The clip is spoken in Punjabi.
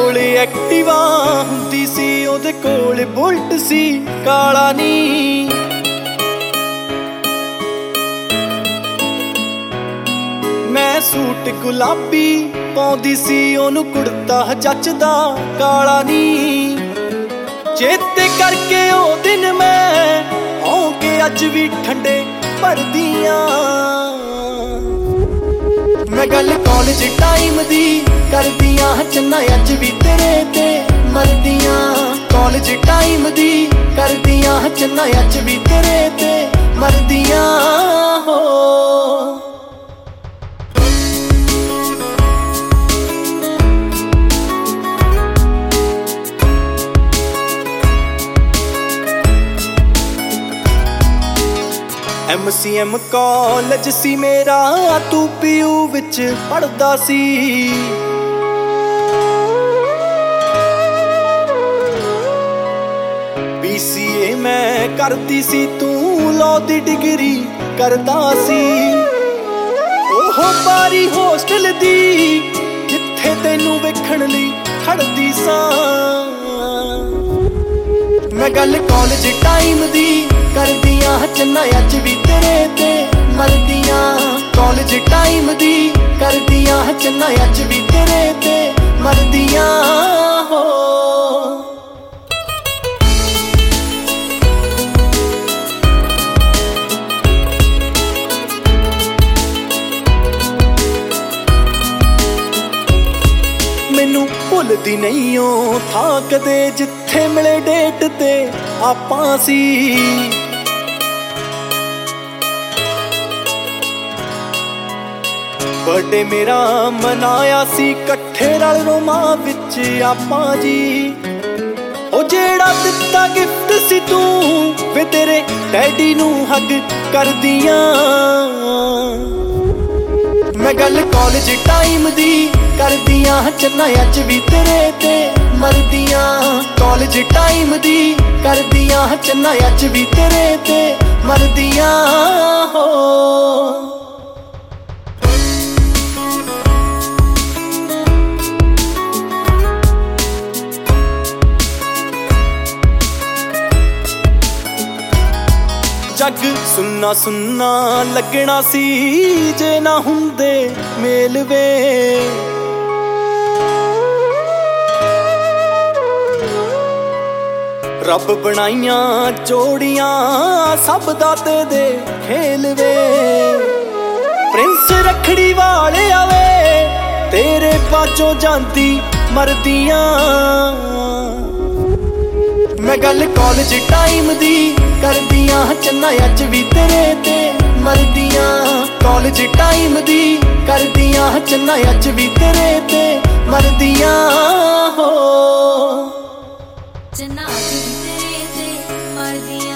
ਕੋਲ ਐਕਟਿਵਾ ਹੁੰਦੀ ਸੀ, ਉਹਦੇ ਕੋਲ ਬੁਲਟ ਸੀ ਕਾਲਾ ਨੀ। ਮੈਂ ਸੂਟ ਗੁਲਾਬੀ ਪਾਉਂਦੀ ਸੀ, ਉਹਨੂੰ ਕੁੜਤਾ ਜੱਚਦਾ ਕਾਲਾ ਨੀ। ਚੇਤੇ ਕਰਕੇ ਉਹ ਦਿਨ ਮੈਂ ਆਉਂਗੇ ਅੱਜ ਵੀ ਠੰਡੇ ਭਰਦੀਆਂ। ਮੈਂ ਗੱਲ ਕਾਲਜ ਟਾਈਮ ਦੀ ਕਰਦੀਆਂ, ਚੰਨਾ ਅੱਜ ਵੀ ਤੇਰੇ ਤੇ ਮਰਦੀਆਂ। ਕਾਲਜ ਟਾਈਮ ਦੀ ਕਰਦੀਆਂ, ਚੰਨਾ ਅੱਜ ਵੀ ਤੇਰੇ ਤੇ ਮਰਦੀਆਂ ਹੋ। MCM ਕਾਲਜ ਸੀ ਮੇਰਾ, ਤੂੰ PU ਵਿੱਚ ਪੜ੍ਹਦਾ ਸੀ। BCA ਮੈਂ ਕਰਦੀ ਸੀ, ਤੂੰ ਲਾਅ ਦੀ ਡਿਗਰੀ ਕਰਦਾ ਸੀ। ਉਹ ਬਾਰੀ ਹੋਸਟਲ ਦੀ ਜਿੱਥੇ ਤੈਨੂੰ ਵੇਖਣ ਲਈ ਖੜਦੀ ਸਾਂ। ਮੈਂ ਗੱਲ ਕਾਲਜ ਟਾਈਮ ਦੀ ਕਰਦੀਆਂ, ਚੰਨਾ ਅੱਜ ਵੀ ਤੇਰੇ ਤੇ ਮਰਦੀਆਂ। ਕਾਲਜ ਟਾਈਮ ਦੀ ਕਰਦੀਆਂ, ਚੰਨਾ ਅੱਜ ਵੀ ਤੇਰੇ ਤੇ ਮਰਦੀਆਂ ਹੋ। ਮੈਨੂੰ ਭੁੱਲਦੀ ਨਹੀਂ ਉਹ ਥਾਂ ਕਦੇ, ਜਿੱਥੇ ਮਿਲੇ ਡੇਟ ਤੇ ਆਪਾਂ ਸੀ। ਬਰਥਡੇ ਮੇਰਾ ਮਨਾਇਆ ਸੀ, ਇਕੱਠੇ ਰਲ ਰੋਮਾਂ ਵਿੱਚ ਆਪਾਂ ਜੀ। ਉਹ ਜਿਹੜਾ ਦਿੱਤਾ ਗਿਫਟ ਸੀ ਤੂੰ, ਵੇ ਤੇਰੇ ਡੈਡੀ ਨੂੰ ਹੱਗ ਕਰਦੀਆਂ। ਮੈਂ ਗੱਲ ਕਾਲਜ ਟਾਈਮ ਦੀ ਕਰਦੀਆਂ, ਚੰਨਾ ਅੱਜ ਵੀ ਤੇਰੇ ਤੇ ਮਰਦੀਆਂ। ਕਾਲਜ ਟਾਈਮ ਦੀ ਕਰਦੀਆਂ, ਚੰਨਾ ਅੱਜ ਵੀ ਤੇਰੇ ਤੇ ਮਰਦੀਆਂ ਹੋ। ਜੱਗ ਸੁੰਨਾ ਸੁੰਨਾ ਲੱਗਣਾ ਸੀ, ਜੇ ਨਾ ਹੁੰਦੇ ਮੇਲ ਵੇ। ਰੱਬ ਬਣਾਈਆਂ ਜੋੜੀਆਂ, ਸਭ ਦਾਤੇ ਦੇ ਖੇਲ ਵੇ। ਪ੍ਰਿੰਸ ਰੱਖੜੀ ਵਾਲੇ ਆਵੇ, ਤੇਰੇ ਬਾਝੋਂ ਜਾਂਦੀ ਮਰਦੀਆਂ। ਮੈਂ ਗੱਲ ਕਾਲਜ ਟਾਈਮ ਦੀ ਕਰਦੀਆਂ, ਚੰਨਾ ਅੱਜ ਵੀ ਤੇਰੇ ਤੇ ਮਰਦੀਆਂ। ਕਾਲਜ ਟਾਈਮ ਦੀ ਕਰਦੀਆਂ, ਚੰਨਾ ਅੱਜ ਵੀ ਤੇਰੇ ਤੇ ਮਰਦੀਆਂ ਹੋ। ਚੰਨਾ ਅੱਜ ਵੀ ਤੇਰੇ ਤੇ ਮਰਦੀਆਂ।